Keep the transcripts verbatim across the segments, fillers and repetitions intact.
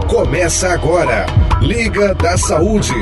Começa agora, Liga da Saúde.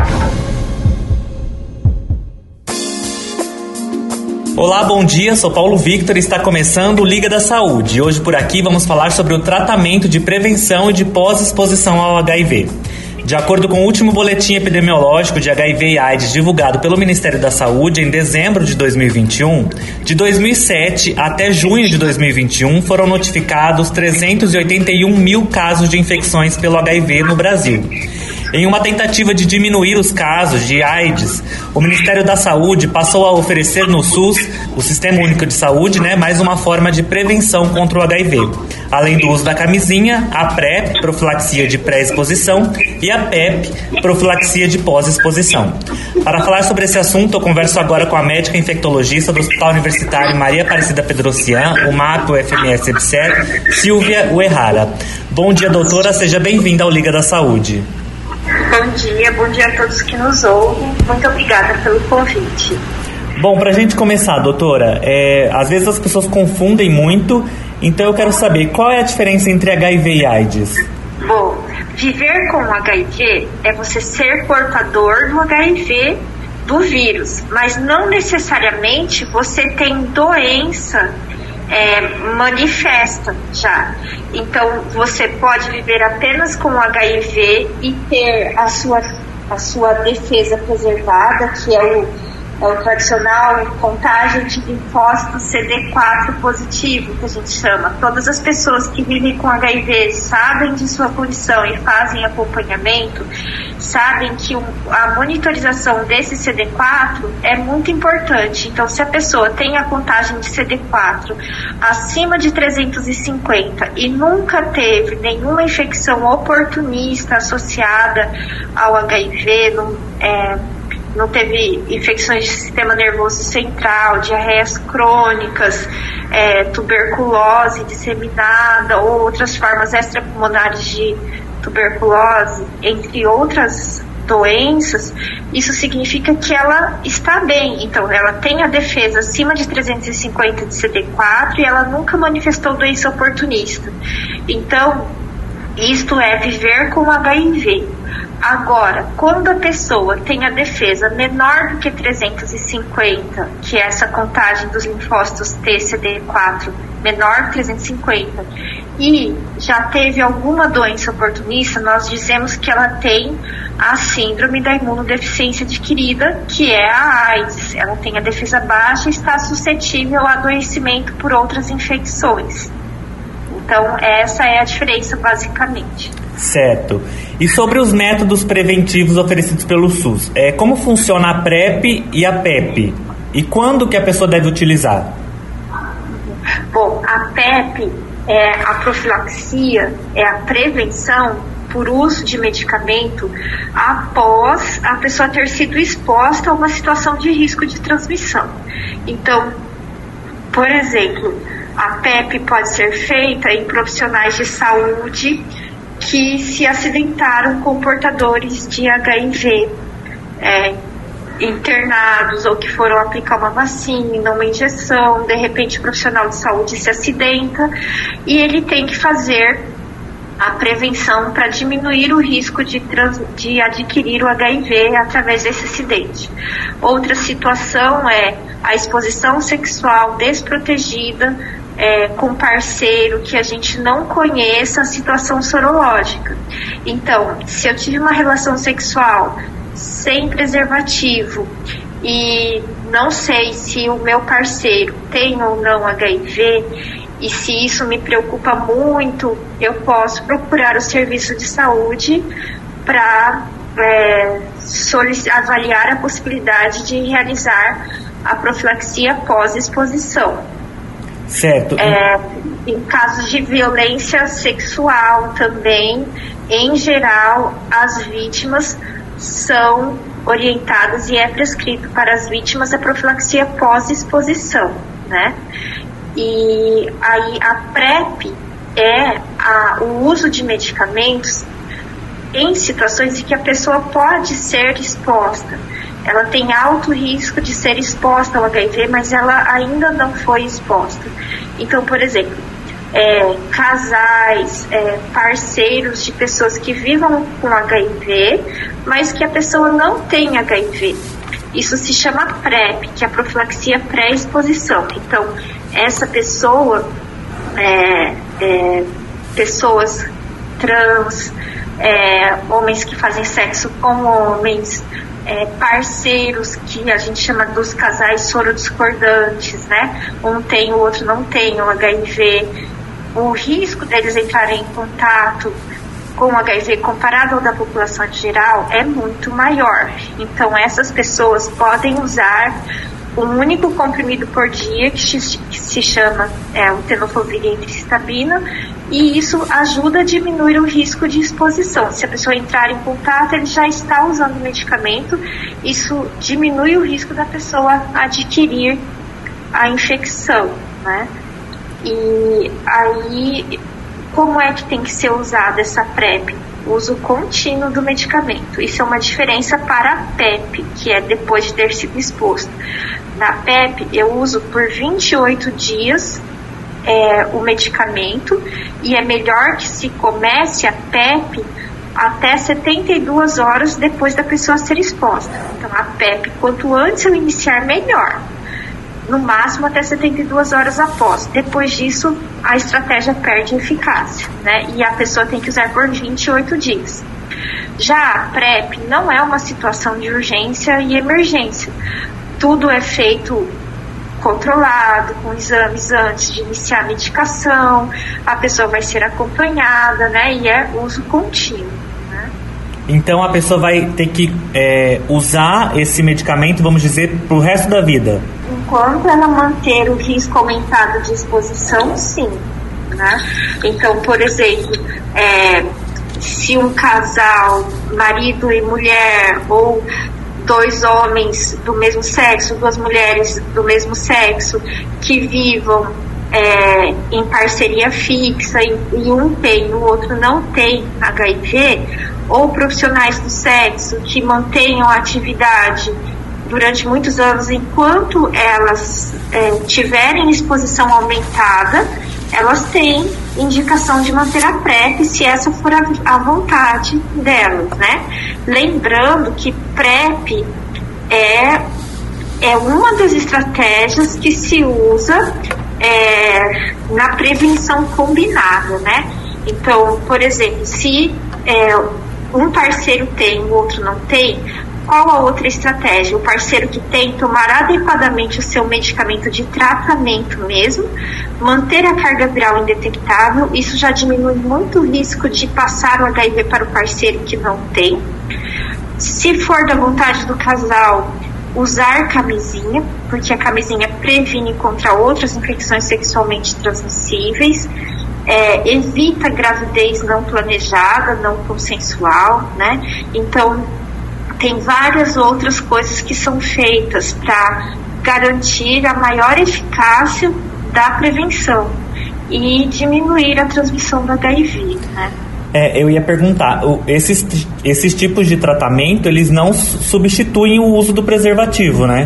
Olá, bom dia, sou Paulo Victor e está começando o Liga da Saúde. Hoje por aqui vamos falar sobre o tratamento de prevenção e de pós-exposição ao H I V. De acordo com o último boletim epidemiológico de H I V e AIDS divulgado pelo Ministério da Saúde em dezembro de dois mil e vinte e um, de dois mil e sete até junho de dois mil e vinte e um foram notificados trezentos e oitenta e um mil casos de infecções pelo H I V no Brasil. Em uma tentativa de diminuir os casos de AIDS, o Ministério da Saúde passou a oferecer no SUS, o Sistema Único de Saúde, né, mais uma forma de prevenção contra o H I V. Além do uso da camisinha, a PrEP, profilaxia de pré-exposição, e a PEP, profilaxia de pós-exposição. Para falar sobre esse assunto, eu converso agora com a médica infectologista do Hospital Universitário Maria Aparecida Pedrocian, o MAP, o F M S EBSER, Silvia Uehara. Bom dia, doutora, seja bem-vinda ao Liga da Saúde. Bom dia, bom dia a todos que nos ouvem. Muito obrigada pelo convite. Bom, pra gente começar, doutora, é, às vezes as pessoas confundem muito, então eu quero saber qual é a diferença entre H I V e AIDS? Bom, viver com H I V é você ser portador do H I V do vírus, mas não necessariamente você tem doença é, manifesta já. Então, você pode viver apenas com H I V e ter a sua, a sua defesa preservada, que é o, é o tradicional contagem de linfócitos C D quatro positivo, que a gente chama. Todas as pessoas que vivem com H I V sabem de sua condição e fazem acompanhamento, sabem que a monitorização desse C D quatro é muito importante. Então, se a pessoa tem a contagem de C D quatro acima de trezentos e cinquenta e nunca teve nenhuma infecção oportunista associada ao H I V, não, é, não teve infecções de sistema nervoso central, diarreias crônicas, é, tuberculose disseminada ou outras formas extrapulmonares de tuberculose, entre outras doenças, isso significa que ela está bem. Então, ela tem a defesa acima de trezentos e cinquenta de C D quatro e ela nunca manifestou doença oportunista. Então, isto é viver com H I V. Agora, quando a pessoa tem a defesa menor do que trezentos e cinquenta, que é essa contagem dos linfócitos T C D quatro, menor que trezentos e cinquenta, e já teve alguma doença oportunista, nós dizemos que ela tem a síndrome da imunodeficiência adquirida, que é a AIDS. Ela tem a defesa baixa e está suscetível a adoecimento por outras infecções. Então, essa é a diferença, basicamente. Certo. E sobre os métodos preventivos oferecidos pelo SUS, é, como funciona a PrEP e a PEP? E quando que a pessoa deve utilizar? Bom, a PEP é a profilaxia, é a prevenção por uso de medicamento após a pessoa ter sido exposta a uma situação de risco de transmissão. Então, por exemplo, a PEP pode ser feita em profissionais de saúde que se acidentaram com portadores de H I V, é, internados ou que foram aplicar uma vacina, uma injeção. De repente o profissional de saúde se acidenta e ele tem que fazer a prevenção para diminuir o risco de, trans, de adquirir o H I V através desse acidente. Outra situação é a exposição sexual desprotegida É, com parceiro que a gente não conheça a situação sorológica. Então, se eu tive uma relação sexual sem preservativo e não sei se o meu parceiro tem ou não H I V, e se isso me preocupa muito, eu posso procurar o serviço de saúde para é, avaliar a possibilidade de realizar a profilaxia pós-exposição. Certo. É, em casos de violência sexual também, em geral, as vítimas são orientadas e é prescrito para as vítimas a profilaxia pós-exposição, né? E aí a PrEP é a, o uso de medicamentos em situações em que a pessoa pode ser exposta. Ela tem alto risco de ser exposta ao H I V, mas ela ainda não foi exposta. Então, por exemplo, é, casais, é, parceiros de pessoas que vivam com H I V, mas que a pessoa não tem H I V. Isso se chama PrEP, que é a profilaxia pré-exposição. Então, essa pessoa, é, é, pessoas trans, é, homens que fazem sexo com homens, é, parceiros que a gente chama dos casais sorodiscordantes, né? Um tem, o outro não tem o H I V. O risco deles entrarem em contato com o H I V comparado ao da população em geral é muito maior. Então, essas pessoas podem usar um único comprimido por dia, que se chama é, o tenofovir e emtricitabina, e isso ajuda a diminuir o risco de exposição. Se a pessoa entrar em contato, ele já está usando o medicamento, isso diminui o risco da pessoa adquirir a infecção, né? E aí, como é que tem que ser usada essa PrEP? Uso contínuo do medicamento. Isso é uma diferença para a PEP, que é depois de ter sido exposto. Na PEP, eu uso por vinte e oito dias é, o medicamento, e é melhor que se comece a PEP até setenta e duas horas depois da pessoa ser exposta. Então, a PEP, quanto antes eu iniciar, melhor. No máximo até setenta e duas horas após. Depois disso, a estratégia perde eficácia, né? E a pessoa tem que usar por vinte e oito dias. Já a PrEP não é uma situação de urgência e emergência. Tudo é feito controlado, com exames antes de iniciar a medicação, a pessoa vai ser acompanhada, né? E é uso contínuo, né? Então a pessoa vai ter que é, usar esse medicamento, vamos dizer, pro resto da vida? Enquanto ela manter o risco aumentado de exposição, sim, né? Então, por exemplo, é, se um casal, marido e mulher, ou dois homens do mesmo sexo, duas mulheres do mesmo sexo, que vivam é, em parceria fixa, e, e um tem e o outro não tem H I V, ou profissionais do sexo que mantenham a atividade durante muitos anos, enquanto elas é, tiverem exposição aumentada, elas têm indicação de manter a PrEP, se essa for a, a vontade delas, né? Lembrando que PrEP é, é uma das estratégias que se usa é, na prevenção combinada, né? Então, por exemplo, se é, um parceiro tem, o outro não tem, qual a outra estratégia? O parceiro que tem tomar adequadamente o seu medicamento de tratamento mesmo, manter a carga viral indetectável, isso já diminui muito o risco de passar o H I V para o parceiro que não tem. Se for da vontade do casal, usar camisinha, porque a camisinha previne contra outras infecções sexualmente transmissíveis, é, evita gravidez não planejada, não consensual, né? Então, tem várias outras coisas que são feitas para garantir a maior eficácia da prevenção e diminuir a transmissão do H I V, né? É, eu ia perguntar, esses, esses tipos de tratamento, eles não substituem o uso do preservativo, né?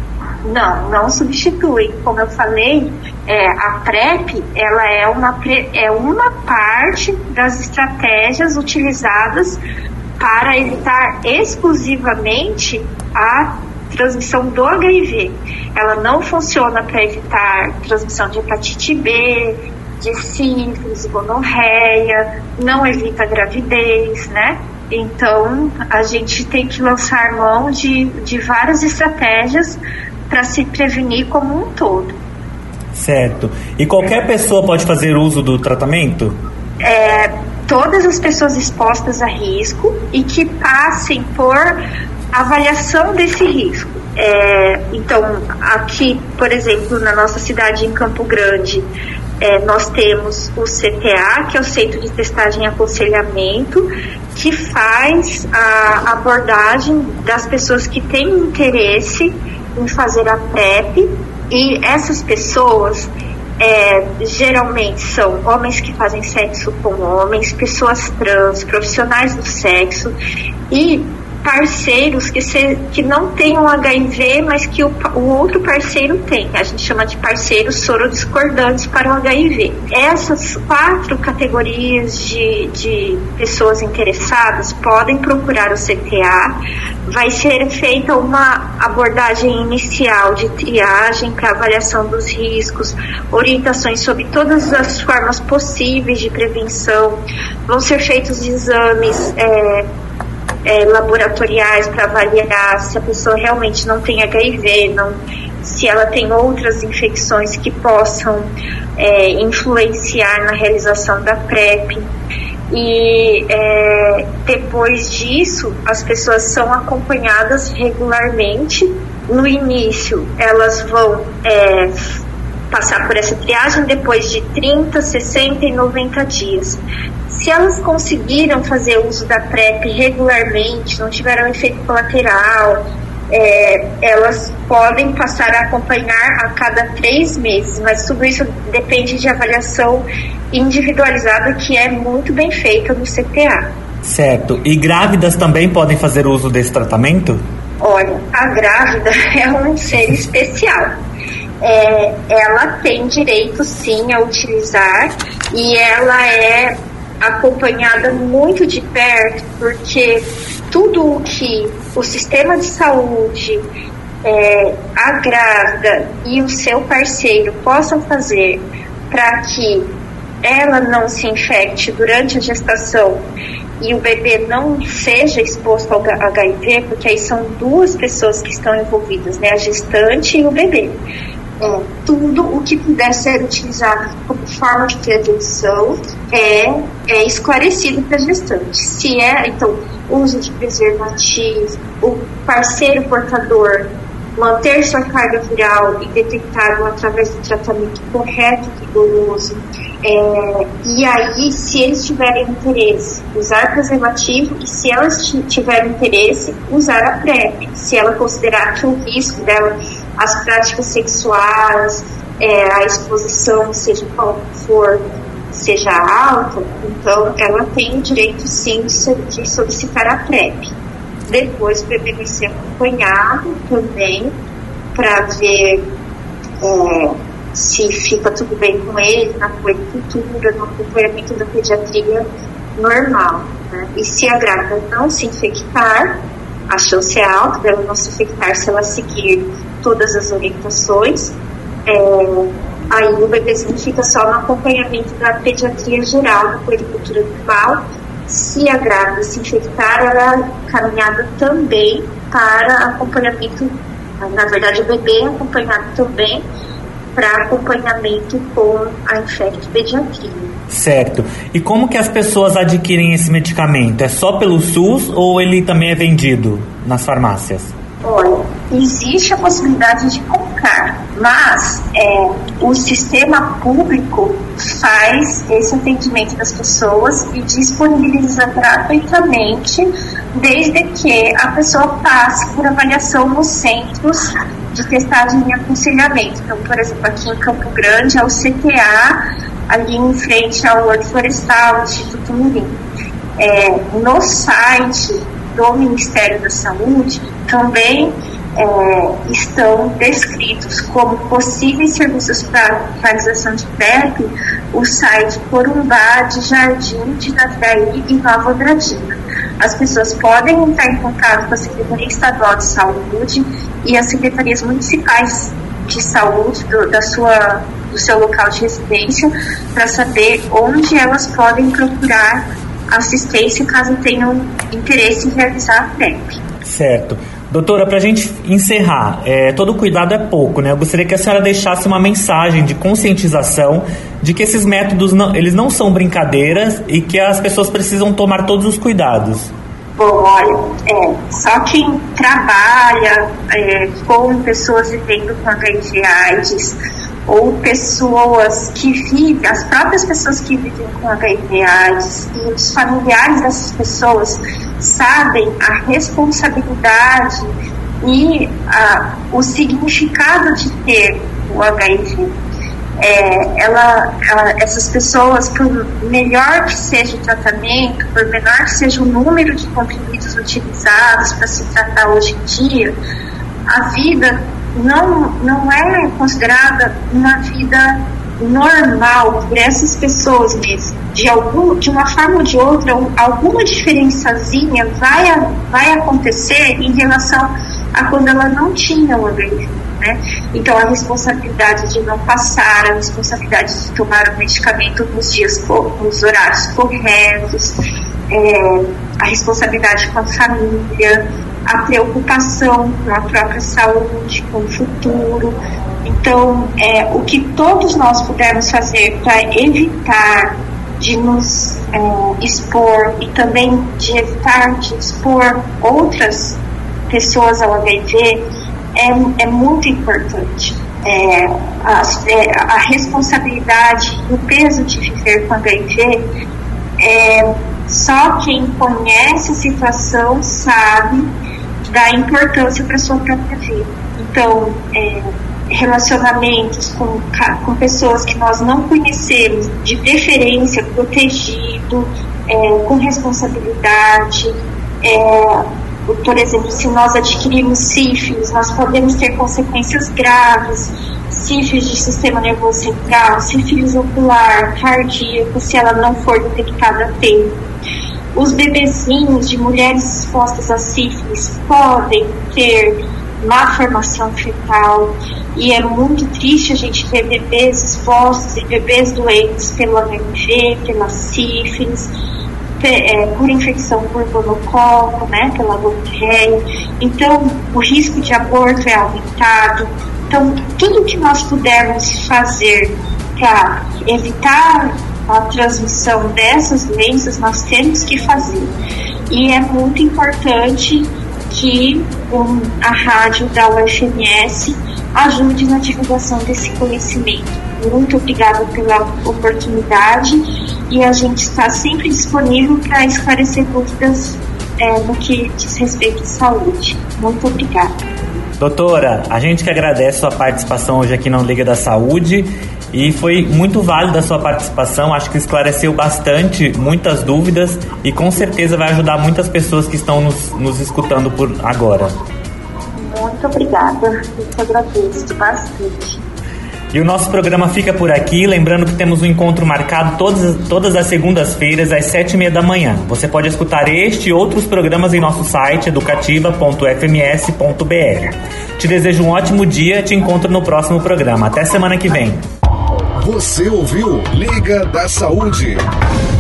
Não, não substitui. Como eu falei, é, a PrEP, ela é uma, é uma parte das estratégias utilizadas para evitar exclusivamente a transmissão do H I V. Ela não funciona para evitar transmissão de hepatite B, de sífilis, gonorreia, não evita gravidez, né? Então, a gente tem que lançar mão de, de várias estratégias para se prevenir como um todo. Certo. E qualquer pessoa pode fazer uso do tratamento? É, todas as pessoas expostas a risco e que passem por avaliação desse risco. É, então, aqui, por exemplo, na nossa cidade, em Campo Grande, é, nós temos o C T A, que é o Centro de Testagem e Aconselhamento, que faz a abordagem das pessoas que têm interesse em fazer a PrEP, e essas pessoas é, geralmente são homens que fazem sexo com homens, pessoas trans, profissionais do sexo, e parceiros que, se, que não tenham H I V, mas que o, o outro parceiro tem. A gente chama de parceiros sorodiscordantes para o H I V. Essas quatro categorias de, de pessoas interessadas podem procurar o C T A. Vai ser feita uma abordagem inicial de triagem para avaliação dos riscos, orientações sobre todas as formas possíveis de prevenção. Vão ser feitos exames é, É, laboratoriais para avaliar se a pessoa realmente não tem H I V, não, se ela tem outras infecções que possam é, influenciar na realização da PrEP. E é, depois disso, as pessoas são acompanhadas regularmente. No início, elas vão é, passar por essa triagem depois de trinta, sessenta e noventa dias. Se elas conseguiram fazer uso da PrEP regularmente, não tiveram efeito colateral, é, elas podem passar a acompanhar a cada três meses, mas tudo isso depende de avaliação individualizada que é muito bem feita no C T A. Certo. E grávidas também podem fazer uso desse tratamento? Olha, a grávida é um ser especial. É, ela tem direito sim a utilizar e ela é acompanhada muito de perto, porque tudo o que o sistema de saúde, é, a grávida e o seu parceiro possam fazer para que ela não se infecte durante a gestação e o bebê não seja exposto ao H I V, porque aí são duas pessoas que estão envolvidas, né, a gestante e o bebê. É, tudo o que puder ser utilizado como forma de prevenção é, é esclarecido para a gestante. Se é, então, uso de preservativo, o parceiro portador manter sua carga viral e detectá-lo através do tratamento correto e rigoroso. É, e aí, se eles tiverem interesse, usar preservativo, e se elas tiverem interesse, usar a PrEP. Se ela considerar que o risco dela, as práticas sexuais, é, a exposição, seja qual for, seja alta, então ela tem o direito sim de solicitar a PrEP. Depois o bebê vai ser acompanhado também para ver é, se fica tudo bem com ele na puericultura, no acompanhamento da pediatria normal, né? E se a grávida não se infectar, a chance é alta dela não se infectar se ela seguir todas as orientações. É, aí o bebezinho fica só no acompanhamento da pediatria geral, da puericultura normal. Se a grávida se infectar, ela é caminhada também para acompanhamento, na verdade o bebê é acompanhado também para acompanhamento com a infectopediatria. Certo. E como que as pessoas adquirem esse medicamento? É só pelo SUS ou ele também é vendido nas farmácias? Olha, existe a possibilidade de comprar, mas é, o sistema público faz esse atendimento das pessoas e disponibiliza gratuitamente, desde que a pessoa passe por avaliação nos centros de testagem e aconselhamento. Então, por exemplo, aqui em Campo Grande é o C T A, ali em frente ao Horto Florestal, Instituto Mirim. É, no site do Ministério da Saúde também é, estão descritos como possíveis serviços para realização de PrEP o site Corumbá de Jardim de Naviraí e Nova Andradina. As pessoas podem entrar em contato com a Secretaria Estadual de Saúde e as secretarias municipais de saúde do, da sua, do seu local de residência para saber onde elas podem procurar assistência caso tenham interesse em realizar a PrEP. Certo. Doutora, para a gente encerrar, é, todo cuidado é pouco, né? Eu gostaria que a senhora deixasse uma mensagem de conscientização de que esses métodos não, eles não são brincadeiras e que as pessoas precisam tomar todos os cuidados. Bom, olha, é, só quem trabalha é, com pessoas vivendo com H I V AIDS ou pessoas que vivem, as próprias pessoas que vivem com H I V AIDS e os familiares dessas pessoas sabem a responsabilidade e a, o significado de ter o H I V. É, ela, ela, essas pessoas, por melhor que seja o tratamento, por menor que seja o número de comprimidos utilizados para se tratar hoje em dia, a vida não, não é considerada uma vida normal por essas pessoas mesmo. De, algum, de uma forma ou de outra, alguma diferençazinha vai, vai acontecer em relação a quando ela não tinha o H I V, né? Então a responsabilidade de não passar, a responsabilidade de tomar o medicamento nos dias, nos horários corretos, é, a responsabilidade com a família, a preocupação com a própria saúde, com o futuro. Então, é, o que todos nós pudermos fazer para evitar de nos é, expor e também de evitar de expor outras pessoas ao H I V é, é muito importante. É, a, é, a responsabilidade e o peso de viver com H I V, é, só quem conhece a situação sabe da importância para a sua própria vida. Então, é, relacionamentos com, com pessoas que nós não conhecemos, de preferência protegido, é, com responsabilidade. É, por exemplo, se nós adquirirmos sífilis, nós podemos ter consequências graves, sífilis de sistema nervoso central, sífilis ocular, cardíaco, se ela não for detectada a tempo. Os bebezinhos de mulheres expostas a sífilis podem ter má formação fetal, e é muito triste a gente ver bebês expostos e bebês doentes pelo H I V, pela sífilis, é, por infecção por gonococo, né, pela gonorreia. Então, o risco de aborto é aumentado. Então, tudo que nós pudermos fazer para evitar a transmissão dessas doenças, nós temos que fazer. E é muito importante que um, a rádio da U F M S ajude na divulgação desse conhecimento. Muito obrigada pela oportunidade, e a gente está sempre disponível para esclarecer dúvidas é, no que diz respeito à saúde. Muito obrigada. Doutora, a gente que agradece a sua participação hoje aqui na Liga da Saúde, e foi muito válida a sua participação. Acho que esclareceu bastante muitas dúvidas e com certeza vai ajudar muitas pessoas que estão nos, nos escutando por agora. Muito obrigada, eu agradeço bastante. E o nosso programa fica por aqui, lembrando que temos um encontro marcado todas, todas as segundas-feiras às sete e meia da manhã. Você pode escutar este e outros programas em nosso site educativa ponto f m s ponto b r. Te desejo um ótimo dia, te encontro no próximo programa. Até semana que vem. Você ouviu Liga da Saúde.